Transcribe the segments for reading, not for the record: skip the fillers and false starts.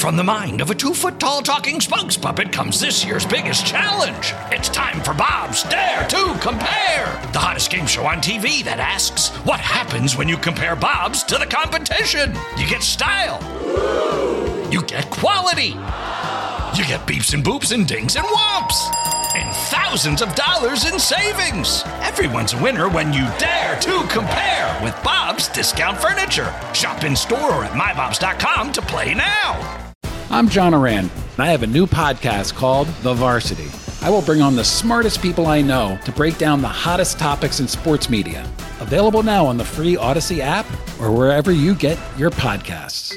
From the mind of a 2-foot-tall talking spokes puppet comes this year's biggest challenge. It's time for Bob's Dare to Compare, the hottest game show on TV that asks, what happens when you compare Bob's to the competition? You get style. You get quality. You get beeps and boops and dings and whomps. And thousands of dollars in savings. Everyone's a winner when you dare to compare with Bob's Discount Furniture. Shop in store or at mybobs.com to play now. I'm John Oran, and I have a new podcast called The Varsity. I will bring on the smartest people I know to break down the hottest topics in sports media. Available now on the free Odyssey app or wherever you get your podcasts.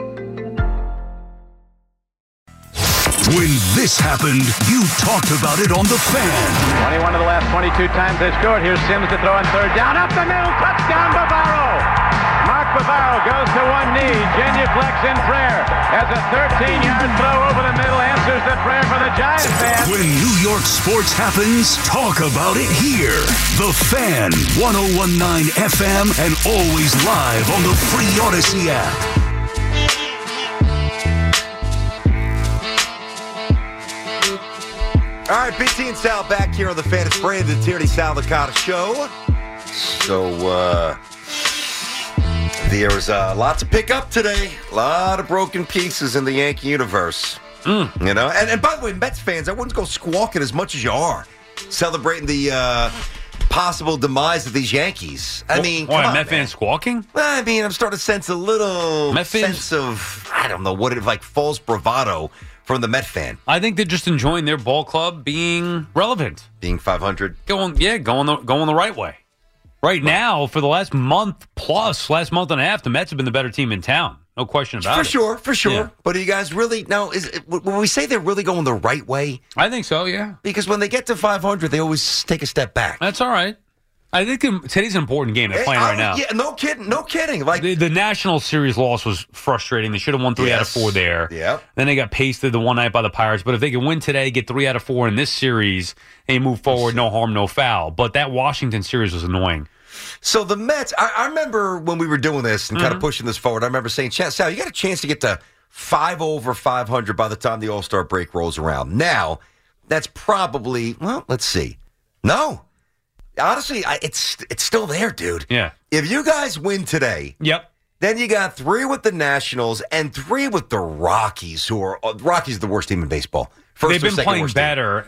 When this happened, you talked about it on The Fan. 21 of the last 22 times they scored. Here's Sims to throw on third down. Up the middle. Touchdown, Bavaro. Mark Bavaro goes to one knee. Genuflex in prayer. Has a 13-yard throw over the middle. Answers the prayer for the Giants fans. When New York sports happens, talk about it here. The Fan, 101.9 FM, and always live on the free Odyssey app. All right, BT and Sal back here on the Fan. It's Brandon Tierney, Sal Licata Show. So, there's a lot to pick up today. A lot of broken pieces in the Yankee universe. You know, and by the way, Mets fans, I wouldn't go squawking as much as you are, celebrating the possible demise of these Yankees. I mean, why, come on, Met fans squawking? I mean, I'm starting to sense a little sense of, I don't know, what it like false bravado from the Met fan. I think they're just enjoying their ball club being relevant. Being 500? Going the right way. Right now, for the last month and a half, the Mets have been the better team in town. No question about it. For sure. Yeah. But are you guys really, now, when we say they're really going the right way? I think so, yeah. Because when they get to 500, they always take a step back. That's all right. I think today's an important game they're playing right now. Yeah, no kidding. Like the National Series loss was frustrating. They should have won 3 out of 4 there. Yep. Then they got pasted the one night by the Pirates. But if they can win today, get 3 out of 4 in this series, and move forward, no harm, no foul. But that Washington series was annoying. So the Mets, I remember when we were doing this and kind of pushing this forward, I remember saying, Sal, you got a chance to get to 5 over 500 by the time the All-Star break rolls around. Now, that's probably, well, let's see. No. Honestly, it's still there, dude. Yeah. If you guys win today, then you got 3 with the Nationals and 3 with the Rockies, who are Rockies are the worst team in baseball. They've been playing better.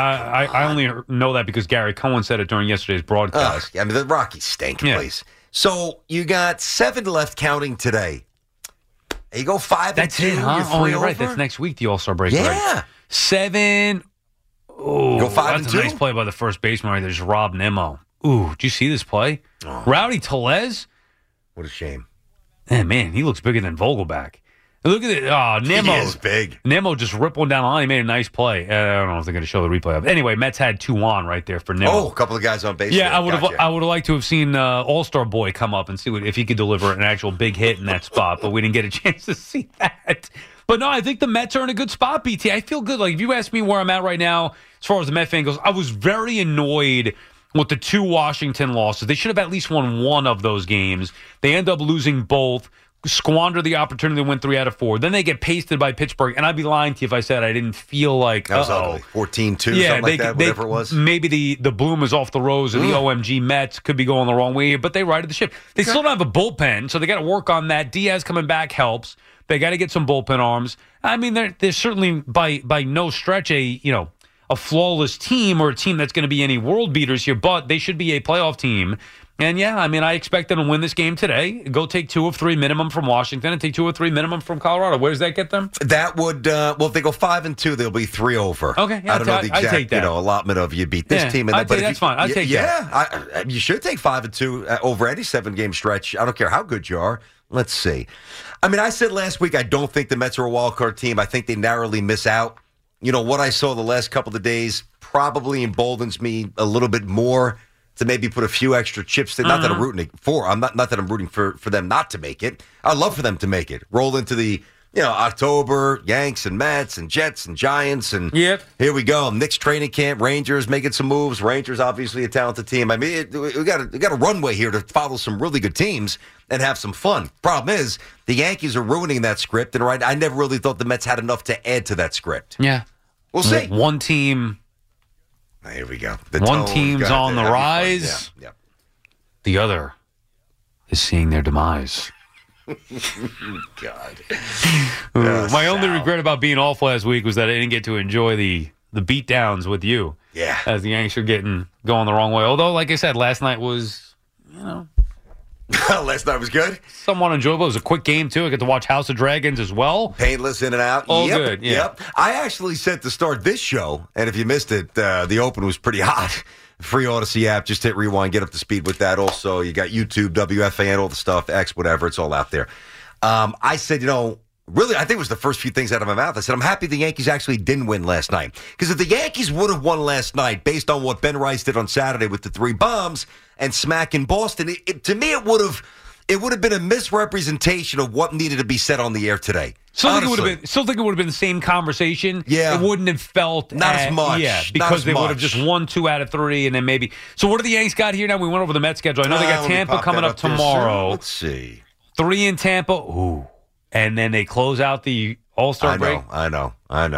I only know that because Gary Cohen said it during yesterday's broadcast. I mean, the Rockies stink, please. So you got 7 left counting today. There you go, 5 That's and 2. It, huh? You're 3 oh, you're over? right. That's next week, the All-Star break. Yeah. Right? 7. Oh, go 5 that's and 2. a nice play by the first baseman right there. There's Rob Nimmo. Ooh, did you see this play? Oh. Rowdy Tellez? What a shame. Man, he looks bigger than Vogelback. Look at it. Oh, Nimmo. He is big. Nimmo just ripped one down the line. He made a nice play. I don't know if they're going to show the replay of it. Anyway, Mets had 2 on right there for Nimmo. Oh, a couple of guys on base. Yeah, there. I would have liked to have seen All-Star Boy come up and see if he could deliver an actual big hit in that spot, but we didn't get a chance to see that. But no, I think the Mets are in a good spot, BT. I feel good. Like, if you ask me where I'm at right now, as far as the Met fan goes, I was very annoyed with the 2 Washington losses. They should have at least won 1 of those games. They end up losing both, squander the opportunity to win 3 out of 4. Then they get pasted by Pittsburgh. And I'd be lying to you if I said I didn't feel like, that was ugly. 14-2, something like that, whatever it was. Maybe the bloom is off the rose and the OMG Mets could be going the wrong way here, but they righted the ship. They still don't have a bullpen, so they got to work on that. Diaz coming back helps. They got to get some bullpen arms. I mean, they're certainly by no stretch a flawless team or a team that's going to be any world beaters here, but they should be a playoff team. And yeah, I mean, I expect them to win this game today. Go take 2 of 3 minimum from Washington and take 2 of 3 minimum from Colorado. Where does that get them? That would, well, if they go 5 and 2, they'll be 3 over. Okay, yeah, I don't know the exact, I take that. Allotment of you beat this team. And I'd say that's fine. I'd take that. Yeah, you should take 5 and 2 over any 7-game stretch. I don't care how good you are. Let's see. I mean, I said last week I don't think the Mets are a wild card team. I think they narrowly miss out. You know, what I saw the last couple of days probably emboldens me a little bit more to maybe put a few extra chips. Not that I'm rooting for. Not that I'm rooting for them not to make it. I'd love for them to make it. Roll into the October, Yanks and Mets and Jets and Giants. And Yep. Here we go. Knicks training camp, Rangers making some moves. Rangers, obviously a talented team. I mean, we got a runway here to follow some really good teams and have some fun. Problem is, the Yankees are ruining that script. And I never really thought the Mets had enough to add to that script. Yeah. We'll see. One team. Here we go. One team's on the rise. Yeah. The other is seeing their demise. God. My only regret about being off last week was that I didn't get to enjoy the beatdowns with you. Yeah. As the Yanks are going the wrong way. Although, like I said, last night was, Last night was good. somewhat enjoyable. It was a quick game, too. I got to watch House of Dragons as well. Painless in and out. All good, yeah. Yep. I actually said to start this show, and if you missed it, the open was pretty hot. Free Odyssey app. Just hit rewind, get up to speed with that. Also, you got YouTube, WFAN, all the stuff, X, whatever. It's all out there. I said, really, I think it was the first few things out of my mouth. I said, I'm happy the Yankees actually didn't win last night. Because if the Yankees would have won last night, based on what Ben Rice did on Saturday with the 3 bombs and smacking Boston, to me it would have been a misrepresentation of what needed to be said on the air today. Still think it would have been the same conversation. Yeah. It wouldn't have felt not as much. Yeah, because they would have just won 2 out of 3, and then maybe. So what do the Yanks got here now? We went over the Mets schedule. I know they got Tampa coming up tomorrow. Let's see. 3 in Tampa. Ooh. And then they close out the All-Star break. I know.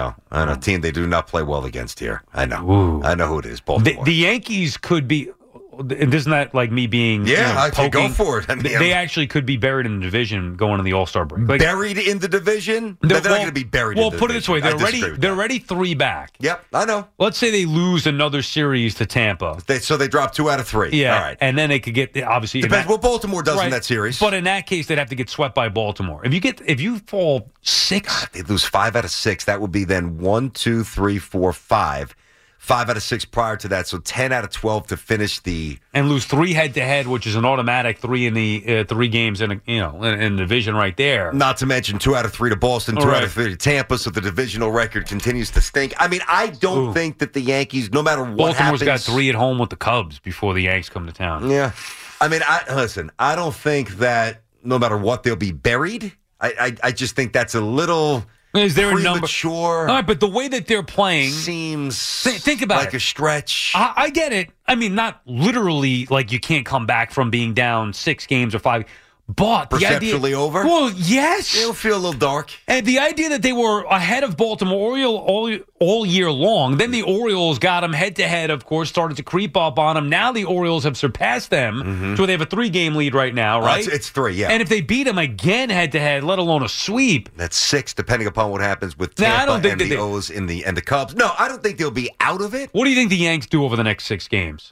Team they do not play well against here. I know. Ooh. I know who it is. Baltimore. The Yankees could be. And isn't that like me being I could go poking? for it. I mean, they actually could be buried in the division going to the All-Star break. Like, buried in the division? They're not going to be buried in the division. Well, put it this way. They're already 3 back. Yep, I know. Let's say they lose another series to Tampa. So they drop 2 out of 3. Yeah, all right. and then they could get, obviously. Depends what Baltimore does in that series. But in that case, they'd have to get swept by Baltimore. If you fall 6. They lose 5 out of 6. That would be then 1, 2, 3, 4, 5. 5 out of 6 prior to that, so 10 out of 12 to finish the and lose 3 head-to-head, which is an automatic 3 in the 3 games in the division right there. Not to mention 2 out of 3 to Boston, 2 out of 3 to Tampa, so the divisional record continues to stink. I mean, I don't think that the Yankees, no matter what Baltimore's happens, got 3 at home with the Cubs before the Yanks come to town. Yeah, I mean, I don't think that no matter what they'll be buried. I just think that's a little. Is there a number? All right, but the way that they're playing seems think about like a stretch. I get it. I mean, not literally like you can't come back from being down 6 games or 5. But perceptually over? Well, yes. It'll feel a little dark. And the idea that they were ahead of Baltimore all year long, then the Orioles got them head-to-head, of course, started to creep up on them. Now the Orioles have surpassed them, so they have a 3-game lead right now, right? It's 3, yeah. And if they beat them again head-to-head, let alone a sweep. That's 6, depending upon what happens with Tampa and the O's and the Cubs. No, I don't think they'll be out of it. What do you think the Yanks do over the next 6 games?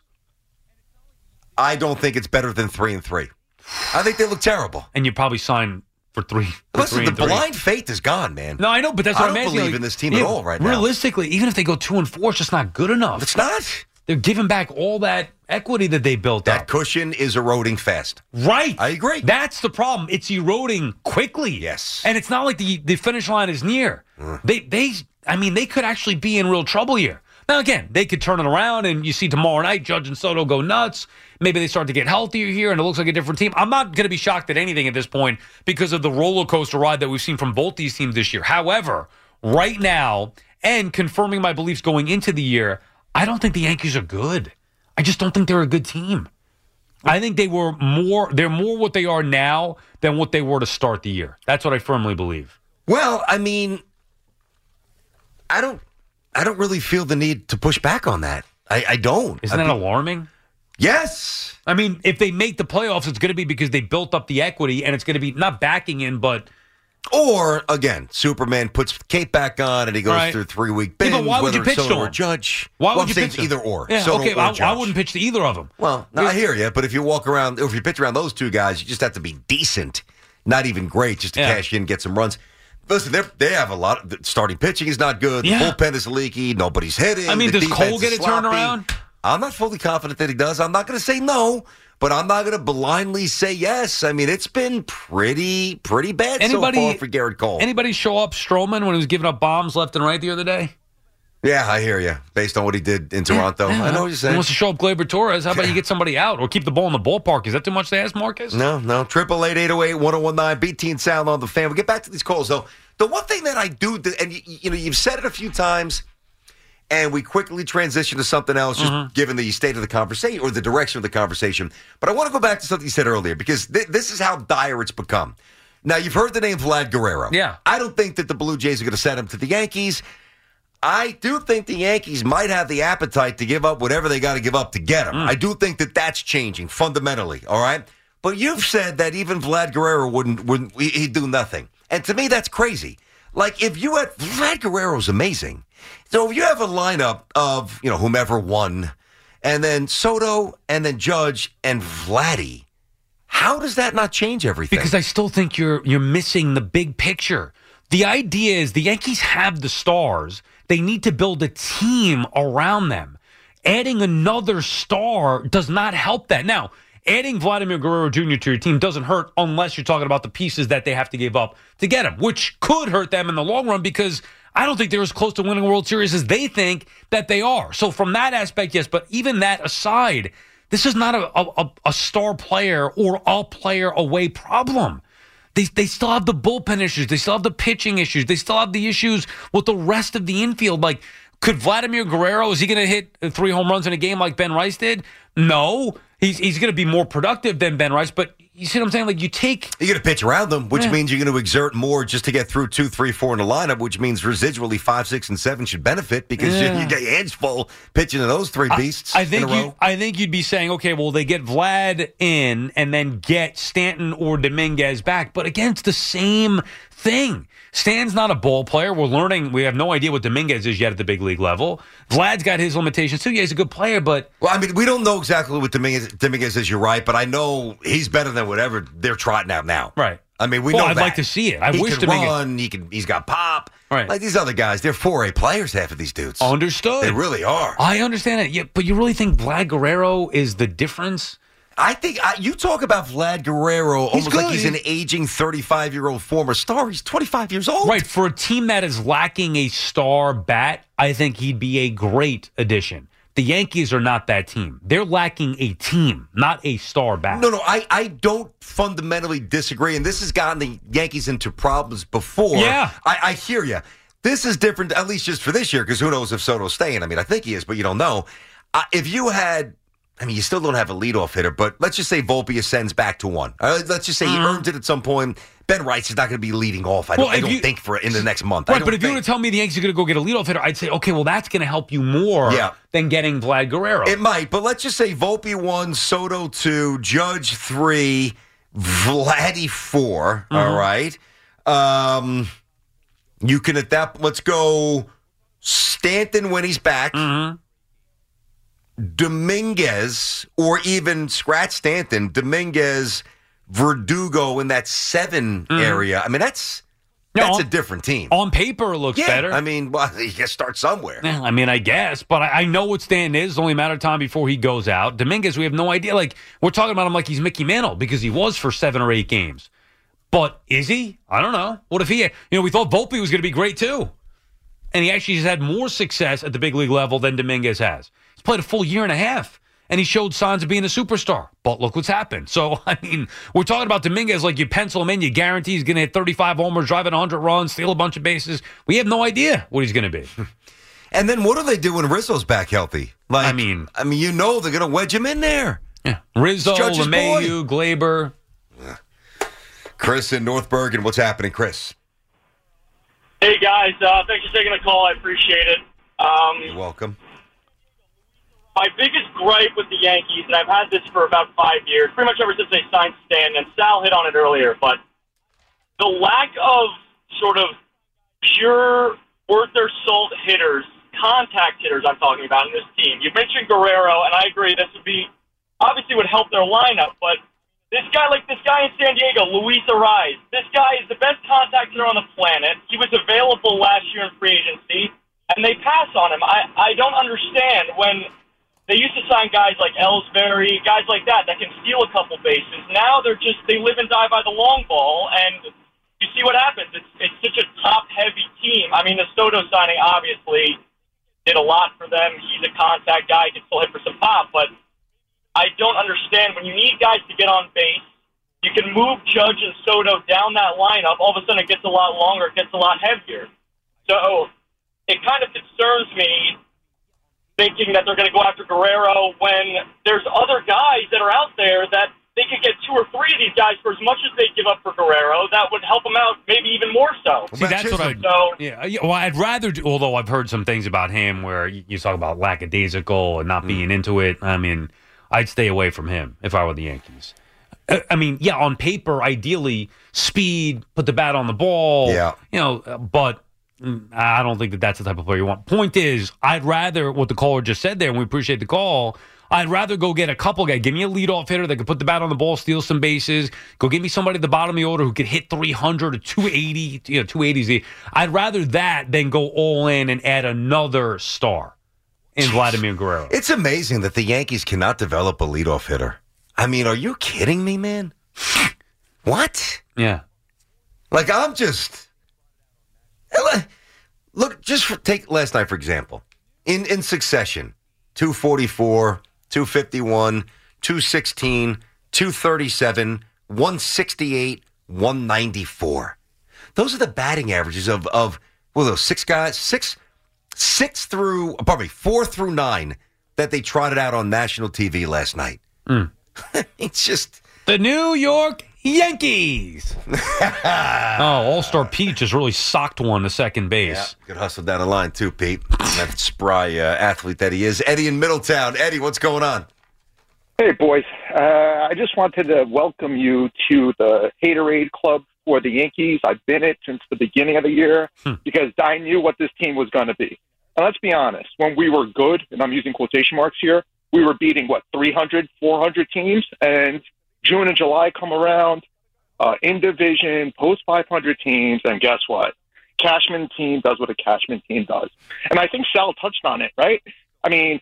I don't think it's better than 3-3. I think they look terrible. And you probably sign for 3. Listen, the blind faith is gone, man. No, I know, but that's what I'm asking. I don't believe in this team at all right now. Realistically, even if they go 2-4, it's just not good enough. It's not. They're giving back all that equity that they built up. That cushion is eroding fast. Right. I agree. That's the problem. It's eroding quickly. Yes. And it's not like the finish line is near. They could actually be in real trouble here. Now, again, they could turn it around, and you see tomorrow night Judge and Soto go nuts. Maybe they start to get healthier here, and it looks like a different team. I'm not going to be shocked at anything at this point because of the roller coaster ride that we've seen from both these teams this year. However, right now, and confirming my beliefs going into the year, I don't think the Yankees are good. I just don't think they're a good team. I think they're more what they are now than what they were to start the year. That's what I firmly believe. Well, I mean, I don't really feel the need to push back on that. I don't. Isn't that alarming? Yes. I mean, if they make the playoffs, it's going to be because they built up the equity, and it's going to be not backing in, but... Or, again, Superman puts Kate back on, and he goes through 3-week binge. Yeah, but why would you pitch to him? Judge. Why would you pitch either or? Yeah, Soto okay, or Judge. I wouldn't pitch to either of them. Well, no, I hear you, but if you walk around, if you pitch around those two guys, you just have to be decent, not even great, just to cash in and get some runs. Listen, they have a lot. Starting pitching is not good. The bullpen is leaky. Nobody's hitting. I mean, does Cole get it turned around? I'm not fully confident that he does. I'm not going to say no, but I'm not going to blindly say yes. I mean, it's been pretty bad so far for Garrett Cole. Anybody show up Stroman when he was giving up bombs left and right the other day? Yeah, I hear you. Based on what he did in Toronto. I know what you're saying. He wants to show up Gleyber Torres. How about you get somebody out or keep the ball in the ballpark? Is that too much to ask, Marcus? No. 888-808-1019. BT and Sal on the Fan. We'll get back to these calls, though. The one thing that I do, and you've said it a few times, and we quickly transition to something else, just given the state of the conversation or the direction of the conversation. But I want to go back to something you said earlier, because this is how dire it's become. Now, you've heard the name Vlad Guerrero. Yeah. I don't think that the Blue Jays are going to send him to the Yankees. I do think the Yankees might have the appetite to give up whatever they got to give up to get him. I do think that that's changing fundamentally, all right? But you've said that even Vlad Guerrero he'd do nothing. And to me, that's crazy. Like, if you had, Vlad Guerrero's amazing. So if you have a lineup of, whomever won, and then Soto, and then Judge, and Vladdy, how does that not change everything? Because I still think you're missing the big picture. The idea is the Yankees have the stars. They need to build a team around them. Adding another star does not help that. Now, adding Vladimir Guerrero Jr. to your team doesn't hurt unless you're talking about the pieces that they have to give up to get him, which could hurt them in the long run because I don't think they're as close to winning a World Series as they think that they are. So from that aspect, yes, but even that aside, this is not a star player or a player away problem. They still have the bullpen issues. They still have the pitching issues. They still have the issues with the rest of the infield. Like, could Vladimir Guerrero, is he going to hit 3 home runs in a game like Ben Rice did? No. He's going to be more productive than Ben Rice, but you see what I'm saying? Like, you're going to pitch around them, which means you're going to exert more just to get through 2, 3, 4 in the lineup, which means residually 5, 6, and 7 should benefit because you get your hands full pitching to those 3 beasts in a row. I think you'd be saying, okay, well, they get Vlad in and then get Stanton or Dominguez back. But again, it's the same thing. Stan's not a ball player. We're learning. We have no idea what Dominguez is yet at the big league level. Vlad's got his limitations too. Yeah, he's a good player, but... Well, I mean, we don't know exactly what Dominguez is, you're right, but I know he's better than whatever they're trotting out now. Right. I mean, we know I'd that. like to see it. I wish can Dominguez... run, he's got pop. Right. Like these other guys, they're 4A players, half of these dudes. Understood. They really are. I understand it. Yeah, but you really think Vlad Guerrero is the difference? I think you talk about Vlad Guerrero almost like he's an aging 35-year-old former star. He's 25 years old. Right. For a team that is lacking a star bat, I think he'd be a great addition. The Yankees are not that team. They're lacking a team, not a star bat. No, I don't fundamentally disagree, and this has gotten the Yankees into problems before. Yeah. I hear you. This is different, at least just for this year, because who knows if Soto's staying. I mean, I think he is, but you don't know. If you had... I mean, you still don't have a leadoff hitter, but let's just say Volpe ascends back to 1. Let's just say he earns it at some point. Ben Rice is not going to be leading off, I don't think, for in the next month. Right, but if you were to tell me the Yankees are going to go get a leadoff hitter, I'd say, okay, well, that's going to help you more than getting Vlad Guerrero. It might, but let's just say Volpe 1, Soto 2, Judge 3, Vladdy 4, all right? You can, at that, let's go Stanton when he's back. Dominguez, or even scratch Stanton, Dominguez, Verdugo in that 7 area. I mean, that's a different team. On paper, it looks better. I mean, well, you got to start somewhere. Yeah, I mean, I guess, but I know what Stanton is. It's only a matter of time before he goes out. Dominguez, we have no idea. Like, we're talking about him like he's Mickey Mantle because he was for 7 or 8 games. But is he? I don't know. What if he? We thought Volpe was going to be great too, and he actually has had more success at the big league level than Dominguez has. Played a full year and a half, and he showed signs of being a superstar. But look what's happened. So, I mean, we're talking about Dominguez like you pencil him in, you guarantee he's going to hit 35 homers, driving 100 runs, steal a bunch of bases. We have no idea what he's going to be. And then what do they do when Rizzo's back healthy? Like, I mean, they're going to wedge him in there. Yeah, Rizzo, LeMahieu, Gleyber. Chris in North Bergen, what's happening, Chris? Hey, guys. Thanks for taking the call. I appreciate it. You're welcome. My biggest gripe with the Yankees, and I've had this for about 5 years, pretty much ever since they signed Stanton, and Sal hit on it earlier, but the lack of sort of pure, worth-their-salt hitters, contact hitters I'm talking about in this team. You mentioned Guerrero, and I agree this would help their lineup, but this guy in San Diego, Luis Ariz, this guy is the best contact hitter on the planet. He was available last year in free agency, and they pass on him. I don't understand when... They used to sign guys like Ellsbury, guys like that can steal a couple bases. Now they live and die by the long ball, and you see what happens. It's such a top-heavy team. I mean, the Soto signing, obviously, did a lot for them. He's a contact guy. He can still hit for some pop, but I don't understand when you need guys to get on base. You can move Judge and Soto down that lineup. All of a sudden, it gets a lot longer. It gets a lot heavier. So it kind of concerns me thinking that they're going to go after Guerrero when there's other guys that are out there that they could get 2 or 3 of these guys for as much as they give up for Guerrero. That would help them out maybe even more so. See, that's what well, I'd rather do, although I've heard some things about him where you talk about lackadaisical and not being into it. I mean, I'd stay away from him if I were the Yankees. I mean, yeah, on paper, ideally, speed, put the bat on the ball, but I don't think that's the type of player you want. Point is, I'd rather, what the caller just said there, and we appreciate the call, I'd rather go get a couple guys. Give me a leadoff hitter that could put the bat on the ball, steal some bases. Go get me somebody at the bottom of the order who could hit 300 or 280, 280s. I'd rather that than go all in and add another star in Vladimir Guerrero. It's amazing that the Yankees cannot develop a leadoff hitter. I mean, are you kidding me, man? What? Yeah. Like, I'm just... Look, take last night, for example. In succession, 244, 251, 216, 237, 168, 194. Those are the batting averages of those 6 guys, 4 through 9 that they trotted out on national TV last night. It's just... The New York Yankees. All-Star Pete just really socked one to second base. Yeah, good hustle down the line, too, Pete. That spry athlete that he is. Eddie in Middletown. Eddie, what's going on? Hey, boys. I just wanted to welcome you to the Haterade Club for the Yankees. I've been it since the beginning of the year because I knew what this team was going to be. And let's be honest, when we were good, and I'm using quotation marks here, we were beating, 300, 400 teams, and June and July come around, in division, post-500 teams, and guess what? Cashman team does what a Cashman team does. And I think Sal touched on it, right? I mean,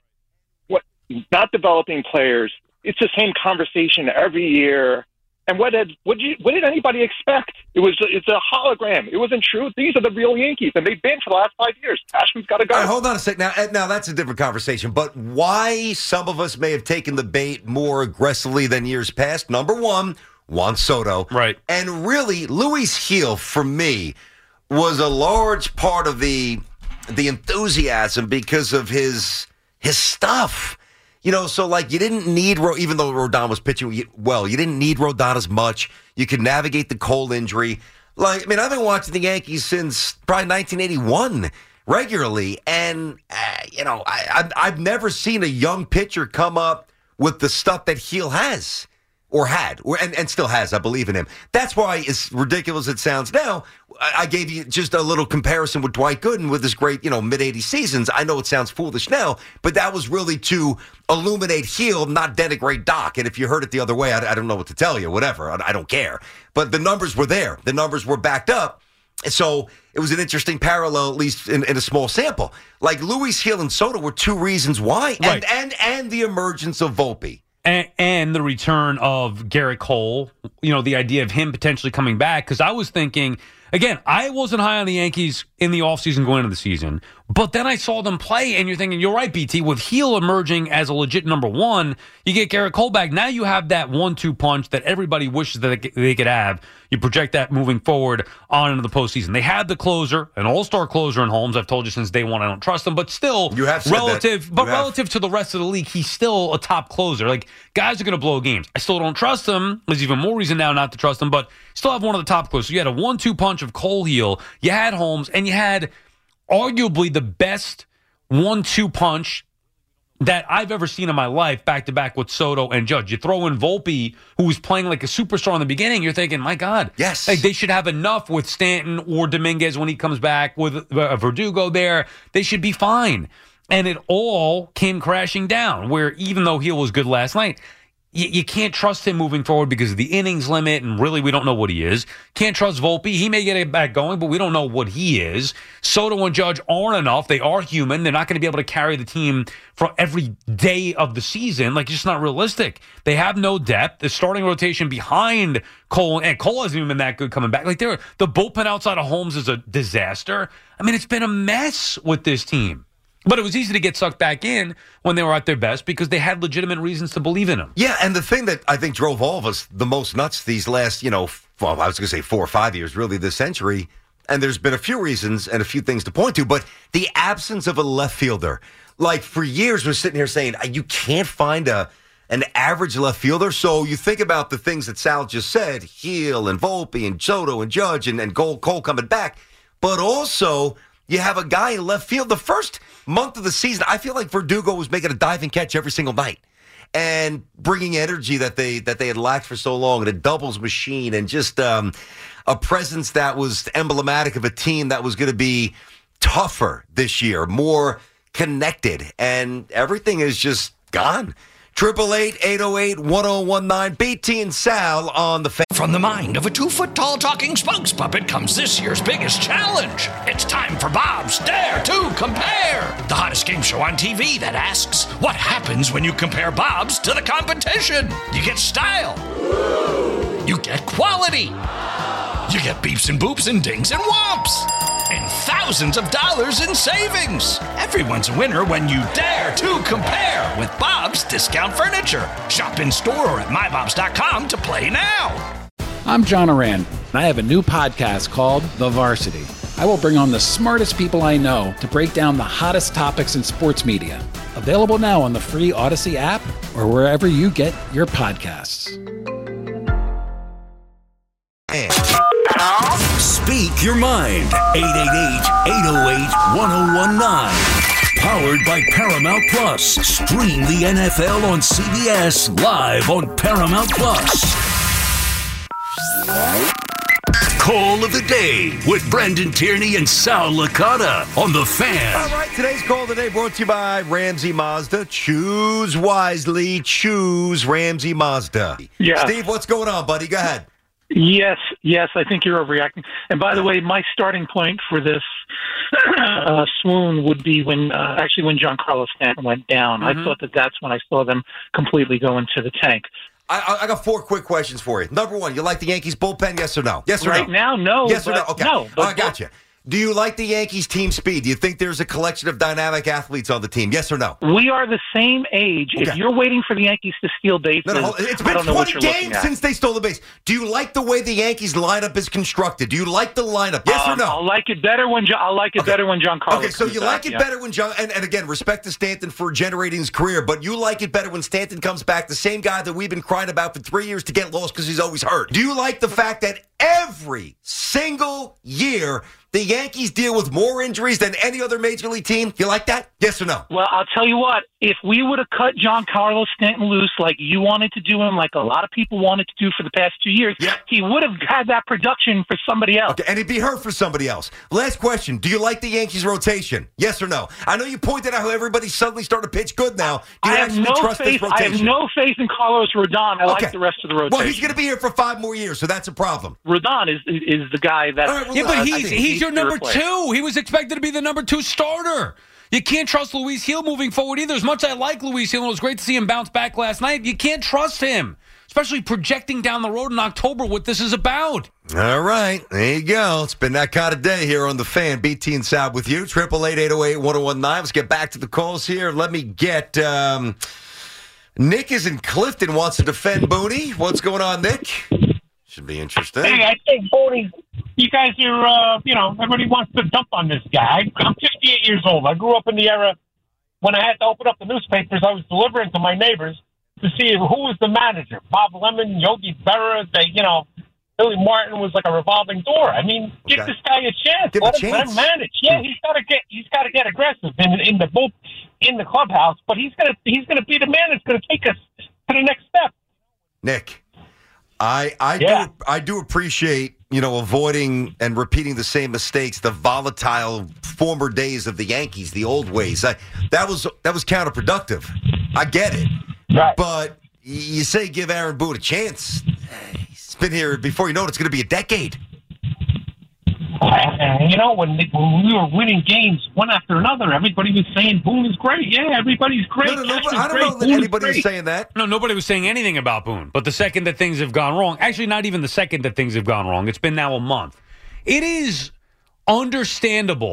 not developing players, it's the same conversation every year. And what did anybody expect? It's a hologram. It wasn't true. These are the real Yankees, and they've been for the last 5 years. Cashman's got to go. All right, hold on a sec. Now that's a different conversation. But why some of us may have taken the bait more aggressively than years past? Number one, Juan Soto, right? And really, Luis Gil for me was a large part of the enthusiasm because of his stuff. So like you didn't need, even though Rodon was pitching well, you didn't need Rodon as much. You could navigate the Cole injury. Like, I mean, I've been watching the Yankees since probably 1981 regularly. And, I've never seen a young pitcher come up with the stuff that Gil has. Or had, and still has. I believe in him. That's why, as ridiculous as it sounds now, I gave you just a little comparison with Dwight Gooden with his great, mid-'80s seasons. I know it sounds foolish now, but that was really to illuminate Gil, not denigrate Doc. And if you heard it the other way, I don't know what to tell you, whatever. I don't care. But the numbers were there. The numbers were backed up. So it was an interesting parallel, at least in a small sample. Like Luis Gil and Soto were 2 reasons why, right. and the emergence of Volpe. And the return of Garrett Cole, the idea of him potentially coming back. Because I was thinking, again, I wasn't high on the Yankees in the offseason going into the season. But then I saw them play, and you're thinking, you're right, BT, with Gil emerging as a legit number 1, you get Garrett Cole back. Now you have that 1-2 punch that everybody wishes that they could have. You project that moving forward on into the postseason. They had the closer, an all-star closer in Holmes. I've told you since day one I don't trust him, but still, you have said relative to the rest of the league, he's still a top closer. Like, guys are going to blow games. I still don't trust him. There's even more reason now not to trust him, but still have one of the top closers. So you had a 1-2 punch of Cole Gil. You had Holmes, and you had arguably the best 1-2 punch that I've ever seen in my life, back-to-back with Soto and Judge. You throw in Volpe, who was playing like a superstar in the beginning, you're thinking, my God. Yes. Like they should have enough with Stanton or Dominguez when he comes back, with Verdugo there. They should be fine. And it all came crashing down, where even though Gil was good last night, you can't trust him moving forward because of the innings limit, and really we don't know what he is. Can't trust Volpe. He may get it back going, but we don't know what he is. Soto and Judge aren't enough. They are human. They're not going to be able to carry the team for every day of the season. Like, it's just not realistic. They have no depth. The starting rotation behind Cole, and Cole hasn't even been that good coming back. Like, the bullpen outside of Holmes is a disaster. I mean, it's been a mess with this team. But it was easy to get sucked back in when they were at their best because they had legitimate reasons to believe in him. Yeah, and the thing that I think drove all of us the most nuts these last, I was going to say 4 or 5 years, really, this century, and there's been a few reasons and a few things to point to, but the absence of a left fielder. Like, for years, we're sitting here saying, you can't find an average left fielder. So you think about the things that Sal just said, Heel and Volpe and Soto and Judge and Cole coming back, but also you have a guy in left field. The first month of the season, I feel like Verdugo was making a diving catch every single night and bringing energy that they had lacked for so long, and a doubles machine, and just a presence that was emblematic of a team that was going to be tougher this year, more connected, and everything is just gone. 888-808-1019, BT and Sal on the Fan. From the mind of a 2-foot-tall talking spokes puppet comes this year's biggest challenge. It's time for Bob's Dare to Compare, the hottest game show on TV that asks, what happens when you compare Bob's to the competition? You get style. You get quality. You get beeps and boops and dings and whomps. And thousands of dollars in savings. Everyone's a winner when you dare to compare with Bob's Discount Furniture. Shop in store or at mybobs.com to play now. I'm John Oran, and I have a new podcast called The Varsity. I will bring on the smartest people I know to break down the hottest topics in sports media. Available now on the free Odyssey app or wherever you get your podcasts. Speak your mind. 888-808-1019. Powered by Paramount Plus. Stream the NFL on CBS live on Paramount Plus. Call of the day with Brendan Tierney and Sal Licata on The Fan. All right, today's call of the day brought to you by Ramsey Mazda. Choose wisely. Choose Ramsey Mazda. Yeah. Steve, what's going on, buddy? Go ahead. Yes, I think you're overreacting. And by the way, my starting point for this swoon would be when Giancarlo Stanton went down. Mm-hmm. I thought that's when I saw them completely go into the tank. I got 4 quick questions for you. Number 1, you like the Yankees bullpen, yes or no? Yes or right no? Right now, no. Yes or no? Okay. No. I got you. Do you like the Yankees team speed? Do you think there's a collection of dynamic athletes on the team? Yes or no? We are the same age. Okay. If you're waiting for the Yankees to steal bases, it's been 20 games since they stole the base. Do you like the way the Yankees lineup is constructed? Do you like the lineup? Yes or no? I'll like it better when Giancarlo. Okay, so you like it better when John. And again, respect to Stanton for generating his career, but you like it better when Stanton comes back, the same guy that we've been crying about for 3 years to get lost because he's always hurt. Do you like the fact that every single year the Yankees deal with more injuries than any other major league team? You like that? Yes or no? Well, I'll tell you what. If we would have cut Giancarlo Stanton loose like you wanted to do him, like a lot of people wanted to do for the past 2 years, he would have had that production for somebody else. Okay, and he'd be hurt for somebody else. Last question. Do you like the Yankees rotation? Yes or no? I know you pointed out how everybody suddenly started to pitch good now. Do you actually trust this rotation? I have no faith in Carlos Rodon. I like the rest of the rotation. Well, he's going to be here for 5 more years, so that's a problem. Rodon is the guy that... Right, well, yeah, but he's your number 2. He was expected to be the number 2 starter. You can't trust Luis Gil moving forward either. As much as I like Luis Gil, and it was great to see him bounce back last night, you can't trust him, especially projecting down the road in October what this is about. All right, there you go. It's been that kind of day here on The Fan. BT and Sal with you. 888-808-1019. Let's get back to the calls here. Let me get... Nick is in Clifton, wants to defend Booney. What's going on, Nick? Should be interesting. Hey, I think Booney, you guys are, everybody wants to dump on this guy. I'm 58 years old. I grew up in the era when I had to open up the newspapers. I was delivering to my neighbors to see who was the manager. Bob Lemon, Yogi Berra, Billy Martin was like a revolving door. I mean, give this guy a chance. Let him manage. Yeah, he's got to get aggressive in the clubhouse, but he's gonna be the man that's gonna take us to the next step. Nick. I do appreciate, avoiding and repeating the same mistakes, the volatile former days of the Yankees, the old ways. That was counterproductive. I get it. Right. But you say give Aaron Boone a chance. He's been here before you know it, it's going to be a decade. When we were winning games one after another, everybody was saying Boone is great. Yeah, everybody's great. I don't know that anybody was saying that. No, nobody was saying anything about Boone. But the second that things have gone wrong, actually not even the second that things have gone wrong, it's been now a month. It is understandable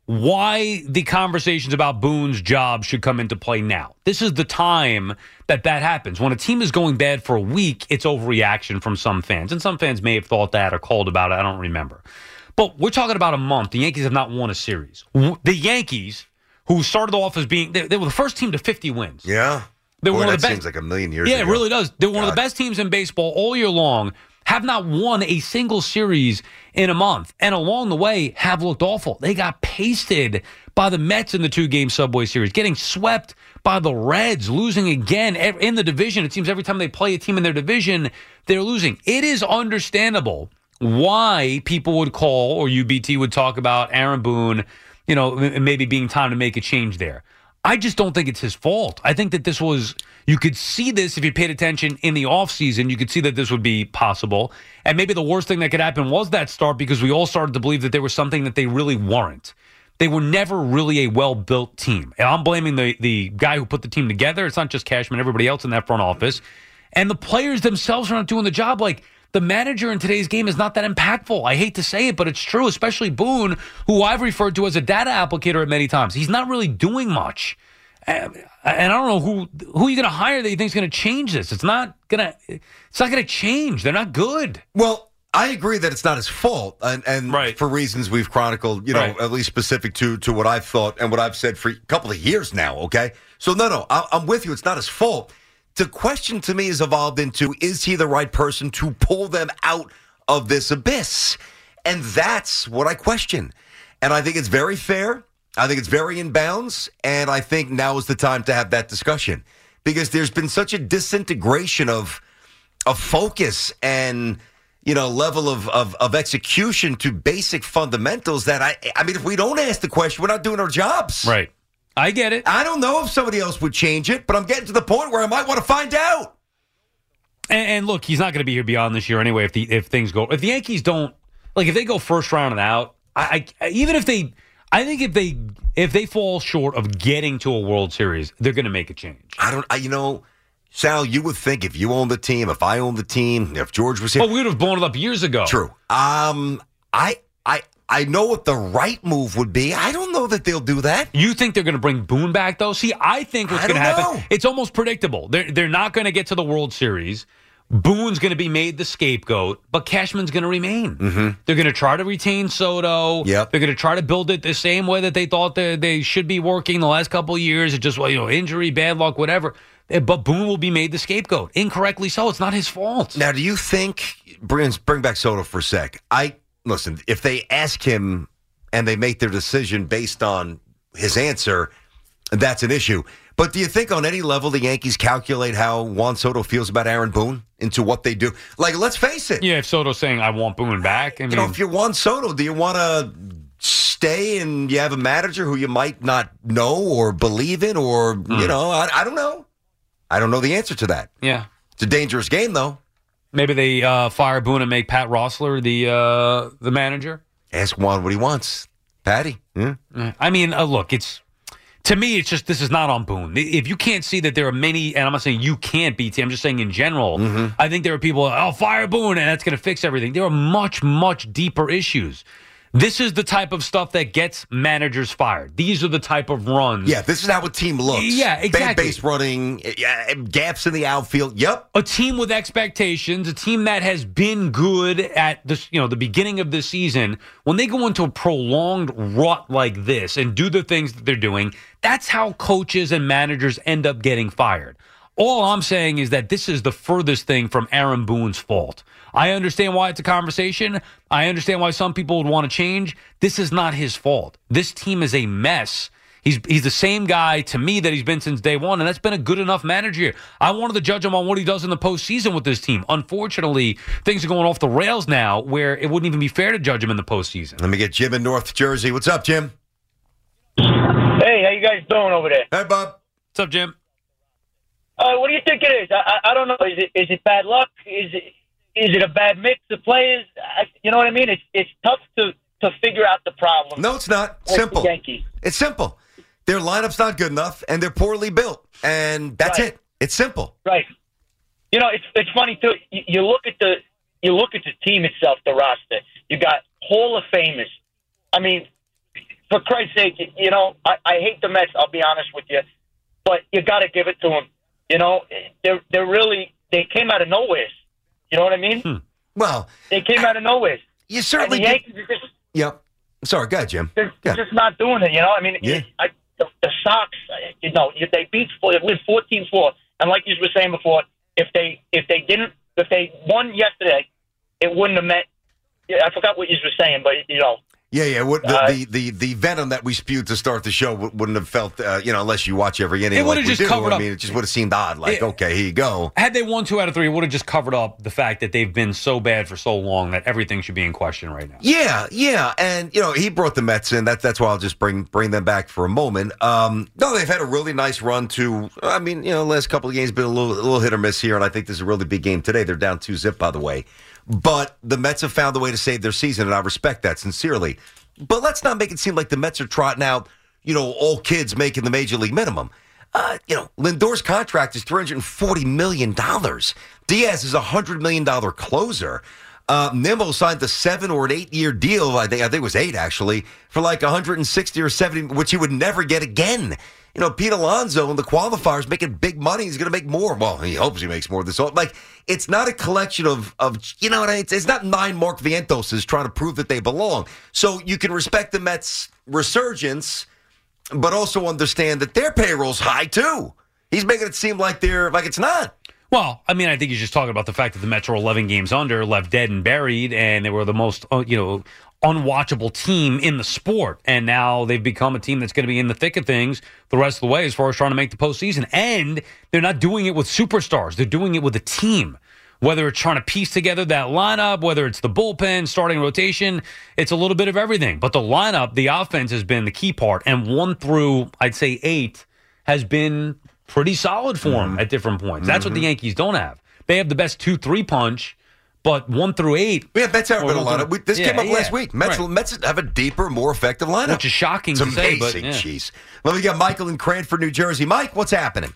why the conversations about Boone's job should come into play now. This is the time that happens. When a team is going bad for a week, it's overreaction from some fans. And some fans may have thought that or called about it. I don't remember. But we're talking about a month. The Yankees have not won a series. The Yankees, who started off as being, they were the first team to 50 wins. Yeah. They were Boy, one of that the best. seems like a million years ago. Yeah, it really does. They're one of the best teams in baseball all year long, have not won a single series in a month, and along the way have looked awful. They got pasted by the Mets in the 2-game Subway Series, getting swept by the Reds, losing again in the division. It seems every time they play a team in their division, they're losing. It is understandable why people would call, or UBT would talk about Aaron Boone, maybe being time to make a change there. I just don't think it's his fault. I think that this was, you could see this if you paid attention in the offseason. You could see that this would be possible. And maybe the worst thing that could happen was that start, because we all started to believe that there was something that they really weren't. They were never really a well-built team. And I'm blaming the guy who put the team together. It's not just Cashman, everybody else in that front office. And the players themselves are not doing the job. Like, the manager in today's game is not that impactful. I hate to say it, but it's true, especially Boone, who I've referred to as a data applicator at many times. He's not really doing much. And I don't know who you're going to hire that you think is going to change this. It's not going to change. They're not good. Well, I agree that it's not his fault, and right. for reasons we've chronicled, right. At least specific to what I've thought and what I've said for a couple of years now, okay? So, no, I'm with you. It's not his fault. The question to me has evolved into, is he the right person to pull them out of this abyss? And that's what I question. And I think it's very fair. I think it's very in bounds. And I think now is the time to have that discussion. Because there's been such a disintegration of focus and, level of execution to basic fundamentals that, I mean, if we don't ask the question, we're not doing our jobs. Right. I get it. I don't know if somebody else would change it, but I'm getting to the point where I might want to find out. And look, he's not going to be here beyond this year anyway. If things go, if the Yankees don't, like, if they go first round and out, I think if they fall short of getting to a World Series, they're going to make a change. Sal, you would think if you owned the team, if I owned the team, if George was here, we would have blown it up years ago. True. I know what the right move would be. I don't know that they'll do that. You think they're going to bring Boone back, though? See, I think what's going to happen, it's almost predictable. They're not going to get to the World Series. Boone's going to be made the scapegoat, but Cashman's going to remain. Mm-hmm. They're going to try to retain Soto. Yep. They're going to try to build it the same way that they thought they should be working the last couple of years. It just, injury, bad luck, whatever. But Boone will be made the scapegoat. Incorrectly so. It's not his fault. Now, do you think, bring back Soto for a sec, listen, if they ask him and they make their decision based on his answer, that's an issue. But do you think on any level the Yankees calculate how Juan Soto feels about Aaron Boone into what they do? Like, let's face it. Yeah, if Soto's saying, I want Boone back. I mean, if you're Juan Soto, do you want to stay and you have a manager who you might not know or believe in or, I don't know. I don't know the answer to that. Yeah. It's a dangerous game, though. Maybe they fire Boone and make Pat Roessler the manager. Ask Juan what he wants. Patty. Yeah. I mean, look, to me, it's just this is not on Boone. If you can't see that there are many, and I'm not saying you can't, BT, I'm just saying in general, I think there are people, fire Boone, and that's going to fix everything. There are much, much deeper issues. This is the type of stuff that gets managers fired. These are the type of runs. Yeah, this is how a team looks. Yeah, exactly. Bad base running, gaps in the outfield. Yep. A team with expectations, a team that has been good at this, the beginning of the season. When they go into a prolonged rut like this and do the things that they're doing, that's how coaches and managers end up getting fired. All I'm saying is that this is the furthest thing from Aaron Boone's fault. I understand why it's a conversation. I understand why some people would want to change. This is not his fault. This team is a mess. He's the same guy to me that he's been since day one, and that's been a good enough manager here. I wanted to judge him on what he does in the postseason with this team. Unfortunately, things are going off the rails now where it wouldn't even be fair to judge him in the postseason. Let me get Jim in North Jersey. What's up, Jim? Hey, how you guys doing over there? Hey, Bob. What's up, Jim? What do you think it is? I don't know. Is it bad luck? Is it a bad mix of players? You know what I mean? It's tough to figure out the problem. No, it's not. Simple. Yankees. It's simple. Their lineup's not good enough, and they're poorly built, and that's it. It's simple. Right. It's funny too. You look at the team itself, the roster. You got Hall of Famers. I mean, for Christ's sake, you know, I hate the Mets, I'll be honest with you, but you got to give it to them. You know, they came out of nowhere. You know what I mean? Well, they came out of nowhere. You certainly and the Yankees are just... Yep. Sorry, go ahead, Jim. They're just not doing it, you know? I mean, the Sox, you know, they win 14-4. And like you were saying before, if they won yesterday, it wouldn't have meant... I forgot what you were saying, but, you know... Yeah. The venom that we spewed to start the show wouldn't have felt, unless you watch every inning. It would have just covered up. I mean, it just would have seemed odd. Like, okay, here you go. Had they won 2 out of 3, it would have just covered up the fact that they've been so bad for so long that everything should be in question right now. Yeah, and he brought the Mets in. That's why I'll just bring them back for a moment. No, they've had a really nice run to. I mean, last couple of games been a little hit or miss here, and I think this is a really big game today. They're down 2-0, by the way. But the Mets have found a way to save their season, and I respect that sincerely. But let's not make it seem like the Mets are trotting out, all kids making the major league minimum. Lindor's contract is $340 million. Diaz is a $100 million closer. Nimmo signed a 7 or an 8-year deal. I think it was 8 actually, for like 160 or 70, which he would never get again. Pete Alonso in the qualifiers making big money. He's going to make more. Well, he hopes he makes more this. Like, it's not a collection of it's not 9 Mark Vientoses trying to prove that they belong. So you can respect the Mets' resurgence, but also understand that their payroll's high too. He's making it seem like it's not. Well, I mean, I think he's just talking about the fact that the Mets are 11 games under, left dead and buried, and they were the most, unwatchable team in the sport. And now they've become a team that's going to be in the thick of things the rest of the way as far as trying to make the postseason. And they're not doing it with superstars. They're doing it with a team. Whether it's trying to piece together that lineup, whether it's the bullpen, starting rotation, it's a little bit of everything. But the lineup, the offense has been the key part. And 1 through, I'd say, 8 has been pretty solid for them at different points. That's what the Yankees don't have. They have the best 2-3 punch. But 1 through 8. Yeah, Mets have a lineup. This came up last week. Mets have a deeper, more effective lineup. Which is shocking to say, but jeez. Let me get Michael in Cranford, New Jersey. Mike, what's happening?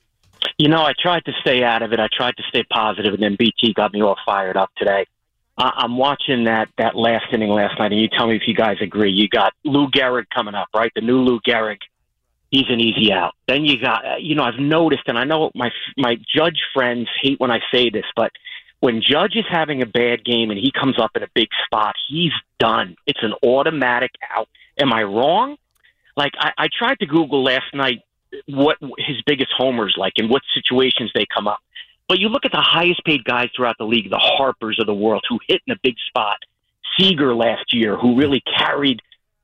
I tried to stay out of it. I tried to stay positive, and then BT got me all fired up today. I'm watching that last inning last night, and you tell me if you guys agree. You got Lou Gehrig coming up, right? The new Lou Gehrig. He's an easy out. Then you got, I've noticed, and I know my Judge friends hate when I say this, but when Judge is having a bad game and he comes up in a big spot, he's done. It's an automatic out. Am I wrong? Like, I tried to Google last night what his biggest homers like and what situations they come up. But you look at the highest paid guys throughout the league, the Harpers of the world, who hit in a big spot. Seager last year, who really carried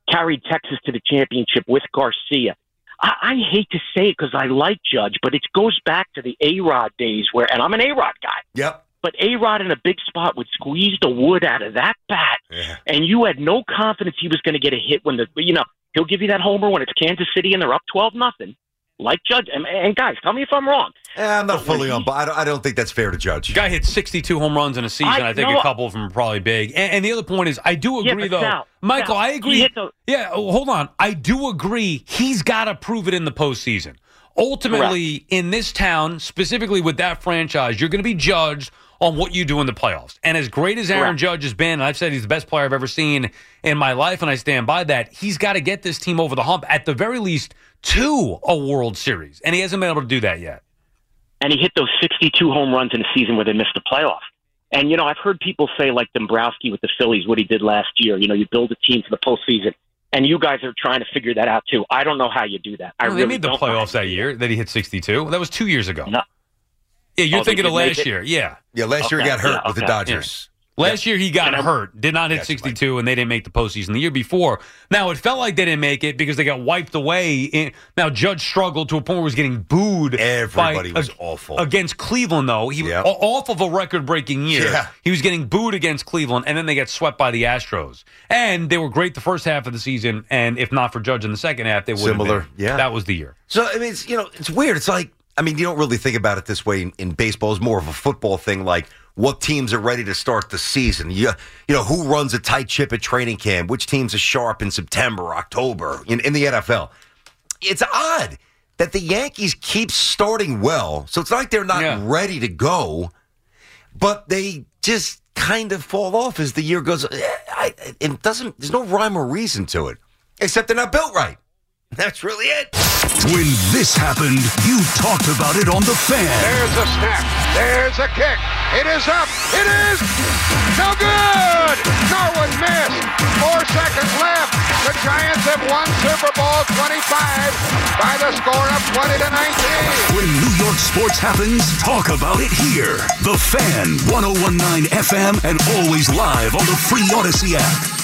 Texas to the championship with Garcia. I hate to say it because I like Judge, but it goes back to the A-Rod days and I'm an A-Rod guy. Yep. But A-Rod in a big spot would squeeze the wood out of that bat, and you had no confidence he was going to get a hit when he'll give you that homer when it's Kansas City and they're up 12-0. Like Judge, and guys, tell me if I'm wrong. I'm not fully on, but I don't think that's fair to Judge. Guy hit 62 home runs in a season. I think a couple of them are probably big. And the other point is, I do agree, though. Michael, I agree. Hold on. I do agree. He's got to prove it in the postseason. Ultimately, in this town, specifically with that franchise, you're going to be judged on what you do in the playoffs. And as great as Aaron Judge has been, and I've said he's the best player I've ever seen in my life, and I stand by that, he's got to get this team over the hump, at the very least, to a World Series. And he hasn't been able to do that yet. And he hit those 62 home runs in a season where they missed the playoff. And, I've heard people say, like Dombrowski with the Phillies, what he did last year, you build a team for the postseason. And you guys are trying to figure that out, too. I don't know how you do that. They made the playoffs that year that he hit 62. That was 2 years ago. No. Yeah, you're thinking of last year. Yeah. Yeah, last year he got hurt with the Dodgers. Last year he got hurt, did not hit 62, and they didn't make the postseason. The year before, now it felt like they didn't make it because they got wiped away. Now Judge struggled to a point where he was getting booed. Everybody was awful. Against Cleveland, though. He was off of a record-breaking year. Yeah. He was getting booed against Cleveland, and then they got swept by the Astros. And they were great the first half of the season, and if not for Judge in the second half, they would have been. Yeah. That was the year. So, I mean, it's weird. It's like, you don't really think about it this way in baseball. It's more of a football thing, like what teams are ready to start the season. You know, who runs a tight ship at training camp, which teams are sharp in September, October, in the NFL. It's odd that the Yankees keep starting well, so it's not like they're not ready to go, but they just kind of fall off as the year goes. There's no rhyme or reason to it. Except they're not built right. That's really it. When this happened, you talked about it on The Fan. There's a snap. There's a kick. It is up. It is no good. Norwood missed. 4 seconds left. The Giants have won Super Bowl 25 by the score of 20-19. When New York sports happens, talk about it here. The Fan, 101.9 FM, and always live on the free Odyssey app.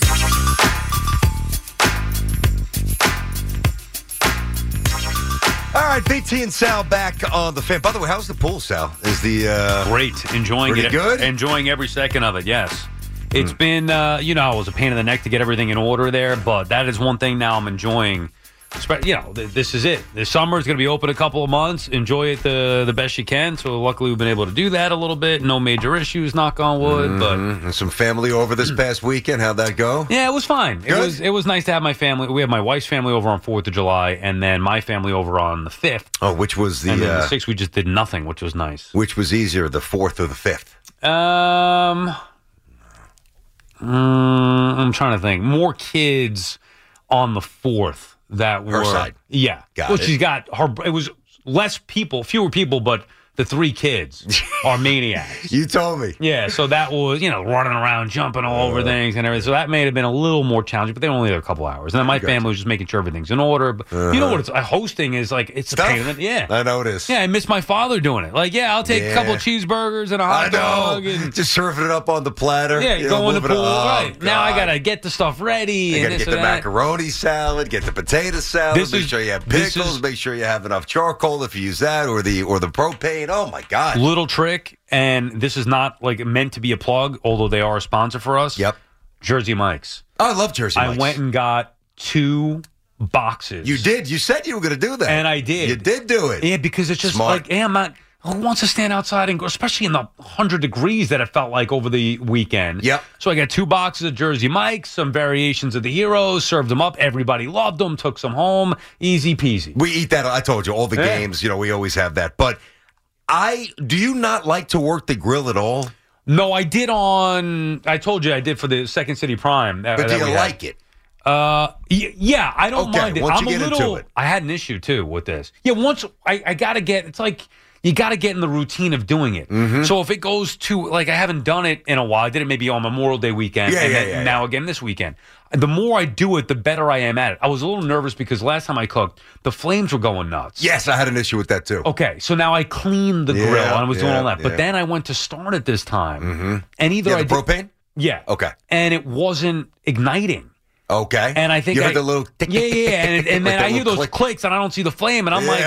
All right, BT and Sal back on The Fan. By the way, how's the pool, Sal? Is the great? Enjoying pretty it. Good. Enjoying every second of it. Yes, it's been. It was a pain in the neck to get everything in order there, but that is one thing now I'm enjoying. This is it. This summer is going to be open a couple of months. Enjoy it the best you can. So luckily we've been able to do that a little bit. No major issues, knock on wood. But and some family over this past weekend. How'd that go? Yeah, it was fine. Good? It was nice to have my family. We had my wife's family over on 4th of July, and then my family over on the 5th. Oh, which was the and then the 6th? We just did nothing, which was nice. Which was easier, the 4th or the 5th? I'm trying to think. More kids on the 4th. That were her side. Yeah. She's got her. It was fewer people, but the 3 kids are maniacs. You told me. Yeah, so that was, running around, jumping all over things and everything. So that may have been a little more challenging, but they were only there a couple hours. And then my family was just making sure everything's in order. But you know what? Hosting is like, it's Stuff. a pain in the, yeah. I know it is. Yeah, I miss my father doing it. Like, I'll take a couple of cheeseburgers and a hot dog. And just serving it up on the platter. Yeah, go in the pool. Right. God. Now I got to get the stuff ready. You got to get the macaroni salad, get the potato salad, make sure you have pickles, make sure you have enough charcoal if you use that, or the propane. Oh, my God. Little trick, and this is not like meant to be a plug, although they are a sponsor for us. Yep. Jersey Mike's. Oh, I love Jersey Mike's. I went and got 2 boxes. You did. You said you were going to do that. And I did. You did do it. Yeah, because it's just Smart. like, I'm not... Who wants to stand outside and go, especially in the 100 degrees that it felt like over the weekend? Yep. So I got 2 boxes of Jersey Mike's, some variations of the Heroes, served them up. Everybody loved them, took some home. Easy peasy. We eat that. I told you, all the games, we always have that. But do you not like to work the grill at all? No, I did I told you I did for the Second City Prime. But do you like it? Yeah, I don't mind it. Once you get into it. I had an issue too with this. Yeah, once I got to get, it's like you got to get in the routine of doing it. Mm-hmm. So if it goes to, like, I haven't done it in a while. I did it maybe on Memorial Day weekend, and now again this weekend. The more I do it, the better I am at it. I was a little nervous because last time I cooked, the flames were going nuts. Yes, I had an issue with that too. Okay, so now I cleaned the grill and I was doing all that. But then I went to start it this time, and either I propane? Yeah. Okay. And it wasn't igniting. Okay. And I think you heard the little and then I hear those clicks and I don't see the flame and I'm like,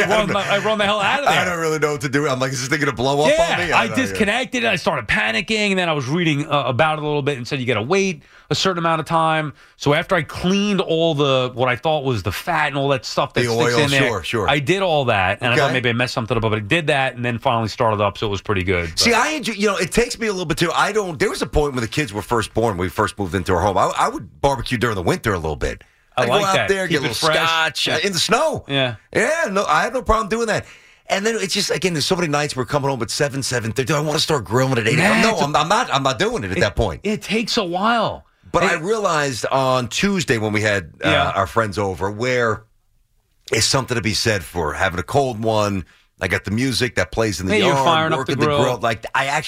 I run the hell out of there. I don't really know what to do. I'm like, is this thing going to blow up on me? I disconnected and I started panicking, and then I was reading about it a little bit and said you got to wait a certain amount of time. So after I cleaned all what I thought was the fat and all that stuff that sticks in there, sure. I did all that, and I thought maybe I messed something up, but I did that and then finally started up, so it was pretty good. But. See, I enjoy, it takes me a little bit too. There was a point when the kids were first born, when we first moved into our home, I would barbecue during the winter a little bit. I'd like go out that. there, Keep get a little scotch in the snow. Yeah. Yeah, no, I have no problem doing that. And then it's just, again, there's so many nights we're coming home at 7:30. Do I want to start grilling at 8? No, I'm not doing it at that point. It takes a while. But I realized on Tuesday when we had our friends over, where it's something to be said for having a cold one. I got the music that plays in the yard, you're firing working up the grill. Like,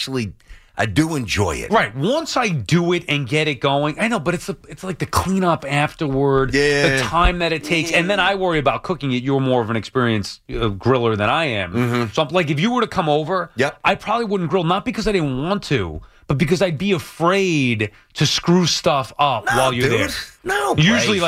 I do enjoy it. Right. Once I do it and get it going, I know, but it's like the cleanup afterward, the time that it takes, and then I worry about cooking it. You're more of an experienced griller than I am. Mm-hmm. So I'm like, if you were to come over, I probably wouldn't grill, not because I didn't want to, but because I'd be afraid to screw stuff up while you're there. No, usually,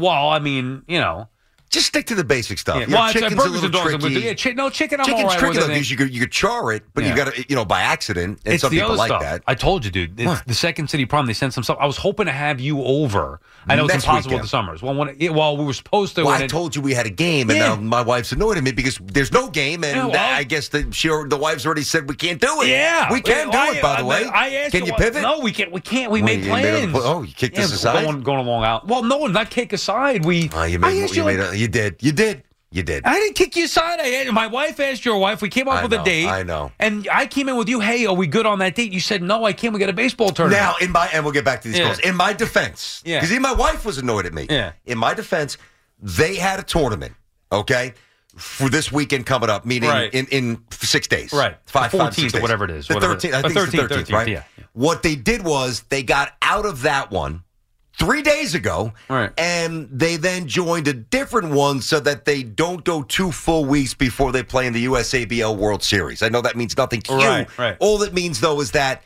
Bryce. Just stick to the basic stuff. Yeah. Well, chicken's a little tricky. Chicken, I'm Chicken's all right tricky with though, because you could char it, but you got to, by accident, and it's some the people other like stuff. that. I told you, dude. It's the Second City Prom. They sent some stuff. I was hoping to have you over. I know it's impossible the summers. Well, we were supposed to. Well, I told you we had a game, and now my wife's annoyed at me because there's no game, and I guess the wife's already said we can't do it. Yeah, we can do it. By the way, I asked can you pivot? No, we can't. We can't. We made plans. You kicked us aside. Going along out. Well, no, not kick aside. You did. You did. I didn't kick you aside. My wife asked your wife. We came up with a date. I know. And I came in with you. Hey, are we good on that date? You said, no, I can't. We got a baseball tournament. Now, and we'll get back to these calls. In my defense, Yeah. because even my wife was annoyed at me. Yeah. In my defense, they had a tournament, okay, for this weekend coming up, meaning Right. in 6 days. Right. Five, The 14th 6 days. or whatever it is. The Whatever. 13th. I think it's the 13th, right? Yeah. What they did was they got out of that one 3 days ago, Right. and they then joined a different one so that they don't go 2 full weeks before they play in the USABL World Series. I know that means nothing to you. Right. All it means, though, is that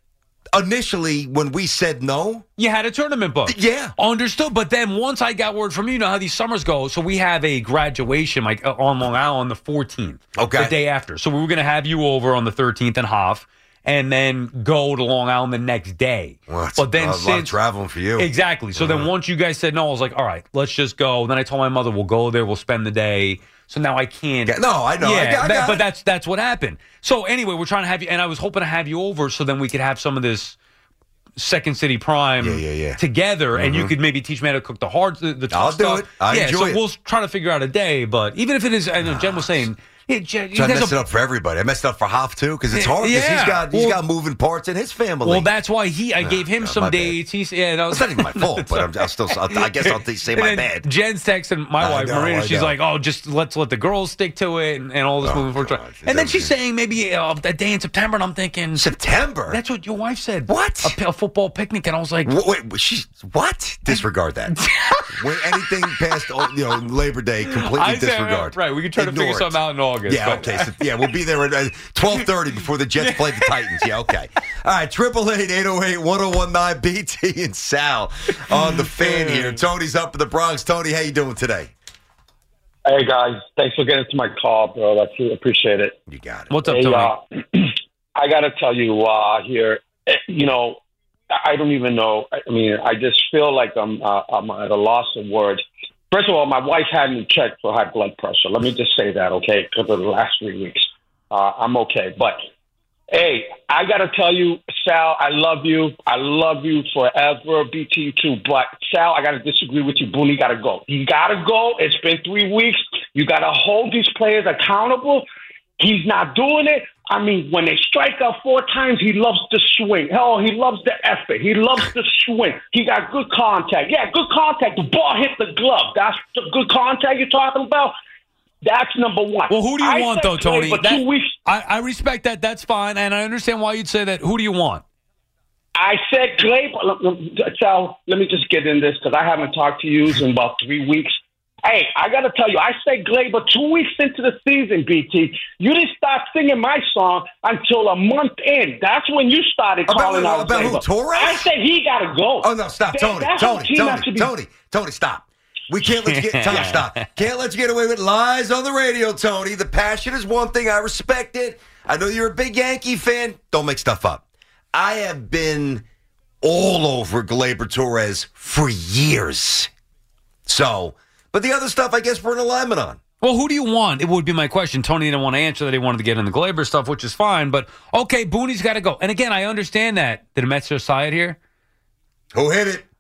initially when we said no, you had a tournament book. Yeah. Understood. But then once I got word from you, know how these summers go. So we have a graduation on Long Island on the 14th. Okay. The day after. So we were going to have you over on the 13th and Hoff, and then go to Long Island the next day. Well, that's but then a lot of traveling for you. Exactly. So then once you guys said no, I was like, all right, let's just go. Then I told my mother, we'll go there, we'll spend the day. So now I can't. No, I know. Yeah, I got but it. that's what happened. So anyway, we're trying to have you, and I was hoping to have you over so then we could have some of this Second City Prime together, and you could maybe teach me how to cook the tough I'll do stuff. it. I enjoy so it. we'll try to figure out a day. But even if it is, I know Jen was saying, yeah, Jen, So I messed it up for everybody. I messed it up for Hoff too because it's hard. Because he's got moving parts in his family. Well, that's why I gave him some my bad. dates. He's no, It's not even my fault, but I guess I'll say my and then bad. Jen's texting my wife Marina. She's like, "Oh, just let's let the girls stick to it and all this moving forward." And then she's saying maybe a day in September, and I'm thinking September. That's what your wife said. What? A football picnic, and I was like, Wait, she's what? Disregard that. When anything past Labor Day, completely disregard. Right, we can try to Ignore figure it. something out in August. Yeah, okay. So, we'll be there at 12:30 before the Jets play the Titans. Yeah, okay. All right, 888-808-1019, BT and Sal on the Fan here. Tony's up in the Bronx. Tony, how you doing today? Hey, guys. Thanks for getting to my call, bro. I appreciate it. You got it. What's up, Hey, Tony? I got to tell you here, I don't even know. I mean, I just feel like I'm at a loss of words. First of all, my wife had me checked for high blood pressure. Let me just say that, okay, because of the last 3 weeks. I'm okay. But, hey, I got to tell you, Sal, I love you. I love you forever, BT too. But, Sal, I got to disagree with you. Booney got to go. He got to go. It's been 3 weeks. You got to hold these players accountable. He's not doing it. I mean, when they strike out 4 times, he loves to swing. Hell, he loves the effort. He loves to swing. He got good contact. Yeah, good contact. The ball hit the glove. That's the good contact you're talking about. That's number one. Well, who do you want, though, Tony? For 2 weeks. I respect that. That's fine, and I understand why you'd say that. Who do you want? I said Gleyber. Sal, let me just get in this because I haven't talked to you in about 3 weeks. Hey, I got to tell you, I said Gleyber 2 weeks into the season, BT. You didn't start singing my song until a month in. That's when you started calling out about Gleyber. who? Torres? I said he got to go. Oh, no, stop. Tony, stop. We can't let you get stop. Can't let you get away with lies on the radio, Tony. The passion is one thing. I respect it. I know you're a big Yankee fan. Don't make stuff up. I have been all over Gleyber Torres for years. So, but the other stuff, I guess we're in alignment on. Well, who do you want? It would be my question. Tony didn't want to answer that. He wanted to get in the Gleyber stuff, which is fine. But, okay, Booney's got to go. And, again, I understand that. Did the Mets just side here? Who hit it?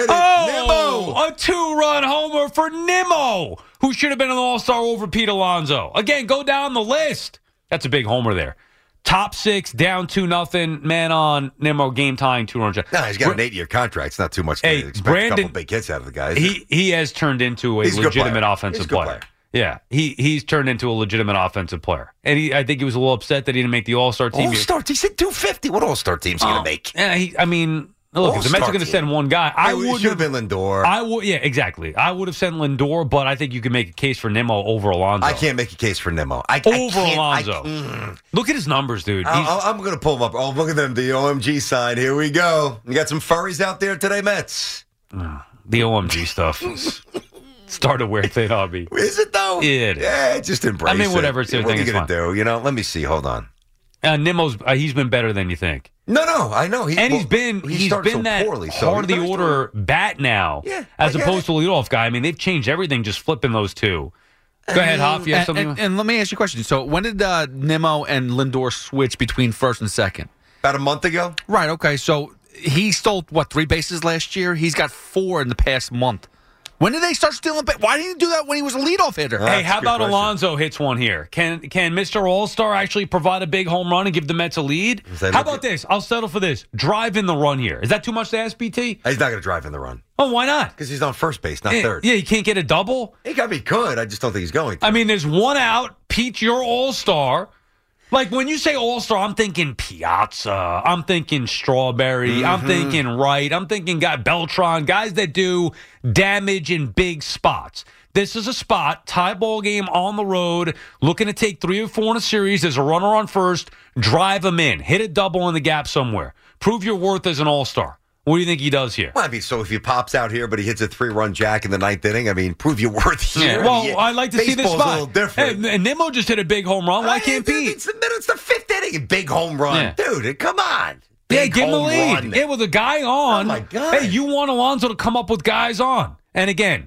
Oh, Nimmo! A 2-run homer for Nimmo, who should have been an all-star over Pete Alonso. Again, go down the list. That's a big homer there. Top 6, down 2-0, man on Nimmo, game-tying 2-run shot. No, he's got an 8-year contract. It's not too much to expect a couple big hits out of the guy. He has turned into a legitimate offensive player. Yeah, he's turned into a legitimate offensive player. And I think he was a little upset that he didn't make the All-Star team. All-Star? He said 250. What All-Star team's he going to make? Yeah, look, if the Mets are going to send one guy, I would have been Lindor. Yeah, exactly. I would have sent Lindor, but I think you can make a case for Nimmo over Alonso. I can't make a case for Nimmo. Alonso. Look at his numbers, dude. I'm going to pull him up. Oh, look at them, the OMG sign. Here we go. You got some furries out there today, Mets. The OMG stuff started where they ought to be. Is it, though? It is. Yeah, just embrace it. Whatever. It's what are you going to do? Let me see. Hold on. Nimmo's he's been better than you think. No, I know. He's been that heart of the order bat now, as opposed to a leadoff guy. I mean, they've changed everything, just flipping those two. Go ahead, Hoff. You have something? And let me ask you a question. So, when did Nimmo and Lindor switch between first and second? About a month ago. Right. Okay. So he stole 3 bases last year. He's got 4 in the past month. When did they start stealing? Why didn't he do that when he was a leadoff hitter? Hey, how about Alonso hits one here? Can Mr. All-Star actually provide a big home run and give the Mets a lead? How about this? I'll settle for this. Drive in the run here. Is that too much to ask, BT? He's not going to drive in the run. Oh, why not? Because he's on first base, not third. Yeah, he can't get a double? He could. I just don't think he's going to. I mean, there's one out. Pete, you're All-Star. Like, when you say All-Star, I'm thinking Piazza. I'm thinking Strawberry. I'm thinking Wright. I'm thinking Beltran, guys that do damage in big spots. This is a spot, tie ball game on the road, looking to take 3 or 4 in a series. There's a runner on first. Drive him in. Hit a double in the gap somewhere. Prove your worth as an All-Star. What do you think he does here? Well, I mean, so if he pops out here, but he hits a 3-run jack in the 9th inning, I mean, prove your worth here. Yeah, well, I like to see this spot. Baseball's a little different. Hey, and Nimmo just hit a big home run. Why can't Pete? It's the 5th inning, big home run. Yeah. Dude, come on. Yeah, Big give him a home lead. run. Yeah, with a guy on. Oh, my God. Hey, you want Alonso to come up with guys on. And again,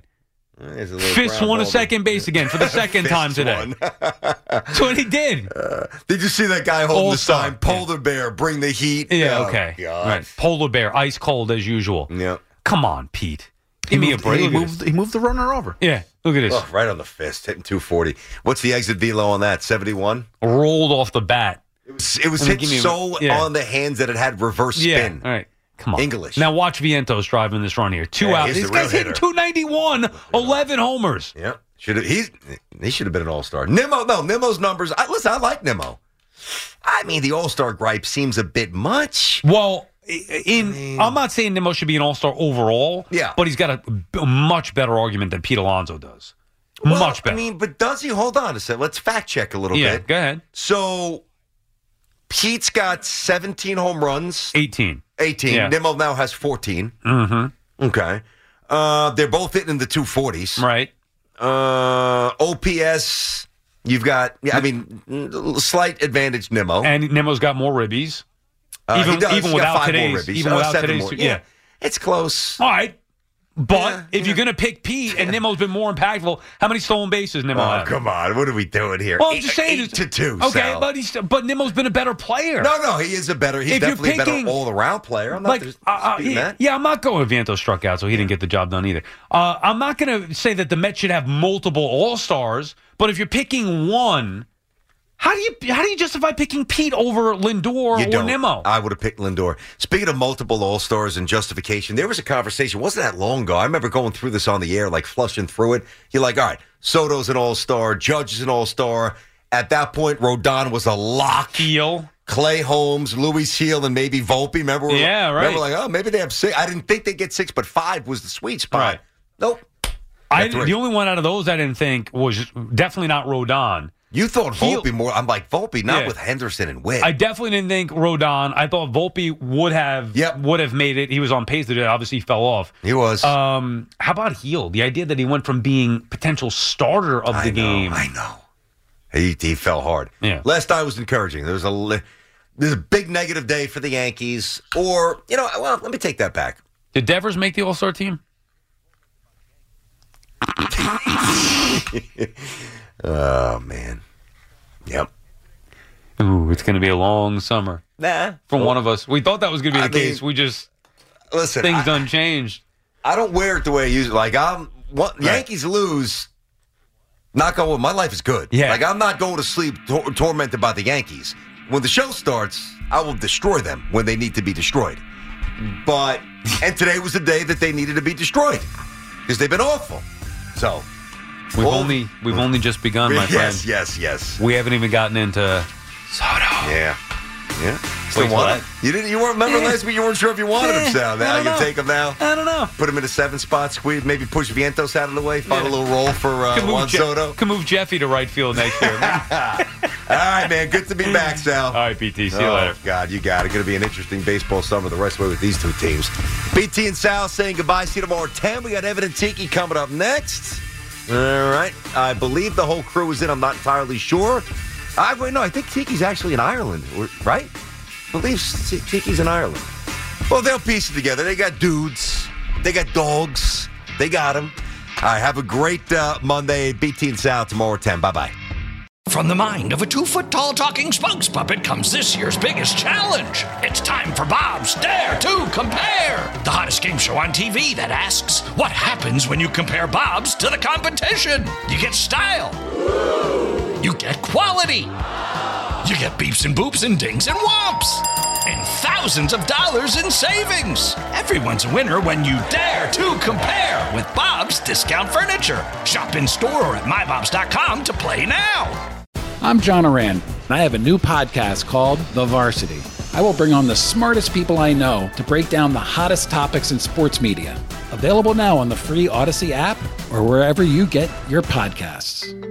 fist one to second base again for the second time today. That's what he did. Did you see that guy holding All-Star. the sign, Polar Bear, bring the heat? Yeah, Oh, okay. God. Right. Polar bear, ice cold as usual. Yeah. Come on, Pete. Give me a break. He moved the runner over. Yeah, look at this. Oh, right on the fist, hitting 240. What's the exit velo on that? 71? Rolled off the bat. It was hit so on the hands that it had reverse spin. All right. Come on. English. Now watch Vientos driving this run here. 2 out. he's These the real guys hitting hitter. 291, 11 homers. Yeah. He should have been an All-Star. Nimmo's numbers. I like Nimmo. I mean, the All-Star gripe seems a bit much. Well, I'm not saying Nimmo should be an All-Star overall. Yeah. But he's got a much better argument than Pete Alonso does. Much better. I mean, but does he? Hold on a second. Let's fact check a little Yeah, bit. go ahead. So, Pete's got 17 home runs. 18. Yeah. Nimmo now has 14. Mm-hmm. Okay. They're both hitting in the 240s. Right. OPS, you've got, slight advantage Nimmo. And Nimmo's got more ribbies. He does. Even He's got without 5 more today's. ribbies. Even without 7 today's. more. Yeah. It's close. All right. But if you're going to pick Pete and Nimmo's been more impactful, how many stolen bases Nimmo Oh, has? come on. What are we doing here? Well, I'm just saying. 8-2, Okay, Sal. but Nimmo's been a better player. No, he is he's definitely a better all-around player. I'm not disputing that. Yeah, I'm not going Vientos struck out, so he didn't get the job done either. I'm not going to say that the Mets should have multiple All-Stars, but if you're picking one, how do you justify picking Pete over Lindor or Nimmo? I would have picked Lindor. Speaking of multiple All-Stars and justification, there was a conversation, wasn't that long ago. I remember going through this on the air, like flushing through it. You're like, all right, Soto's an All-Star, Judge is an All-Star. At that point, Rodon was a lock. Heel. Clay Holmes, Luis Heel, and maybe Volpe. Remember? Yeah, right. Remember, like, maybe they have 6. I didn't think they'd get 6, but 5 was the sweet spot. Right. Nope. The only one out of those I didn't think was definitely not Rodon. You thought Volpe more. I'm like, Volpe, not with Henderson and Witt. I definitely didn't think Rodon. I thought Volpe would have made it. He was on pace to do it. Obviously, he fell off. He was. How about Heel? The idea that he went from being potential starter of the game. I know. He fell hard. Yeah. Last night was encouraging. There's a big negative day for the Yankees. Or, let me take that back. Did Devers make the All-Star team? Oh, man. Yep. Ooh, it's going to be a long summer. Nah. For one of us. We thought that was going to be the case. We just... Listen. Things done changed. I don't wear it the way I use it. Like, Yankees lose... Not going. My life is good. Yeah. Like, I'm not going to sleep tormented by the Yankees. When the show starts, I will destroy them when they need to be destroyed. And today was the day that they needed to be destroyed because they've been awful. So we've only just begun, my friend. Yes. We haven't even gotten into Soto. Yeah. Still want him? You weren't remember last week. You weren't sure if you wanted him. So now you take him now. I don't know. Put him in a 7 spot, squeeze, maybe push Vientos out of the way. Find a little role for Juan Soto. Can move Jeffy to right field next year. All right, man. Good to be back, Sal. All right, BT. See you later. God, you got it. Going to be an interesting baseball summer the rest of the way with these two teams. BT and Sal saying goodbye. See you tomorrow at 10. We got Evan and Tiki coming up next. All right. I believe the whole crew is in. I'm not entirely sure. I think Tiki's actually in Ireland, right? I believe Tiki's in Ireland. Well, they'll piece it together. They got dudes. They got dogs. They got them. All right, have a great Monday. BT and Sal tomorrow at 10. Bye-bye. From the mind of a 2-foot-tall talking spokes puppet comes this year's biggest challenge. It's time for Bob's Dare to Compare, the hottest game show on TV that asks, what happens when you compare Bob's to the competition? You get style. You get quality. You get beeps and boops and dings and whomps. And thousands of dollars in savings. Everyone's a winner when you dare to compare with Bob's Discount Furniture. Shop in store or at mybobs.com to play now. I'm John Oran, and I have a new podcast called The Varsity. I will bring on the smartest people I know to break down the hottest topics in sports media. Available now on the free Odyssey app or wherever you get your podcasts.